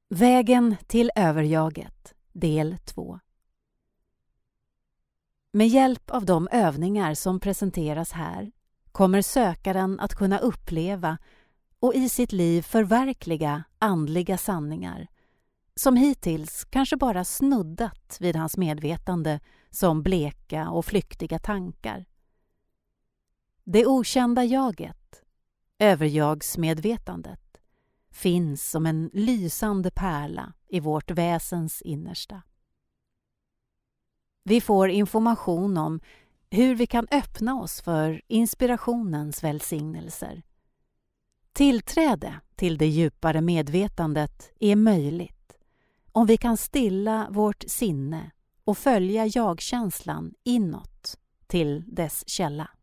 Vägen till överjaget, del 2. Med hjälp av de övningar som presenteras här kommer sökaren att kunna uppleva och i sitt liv förverkliga andliga sanningar som hittills kanske bara snuddat vid hans medvetande som bleka och flyktiga tankar. Det okända jaget, överjagsmedvetandet, finns som en lysande pärla i vårt väsens innersta. Vi får information om hur vi kan öppna oss för inspirationens välsignelser. Tillträde till det djupare medvetandet är möjligt om vi kan stilla vårt sinne och följa jagkänslan inåt till dess källa.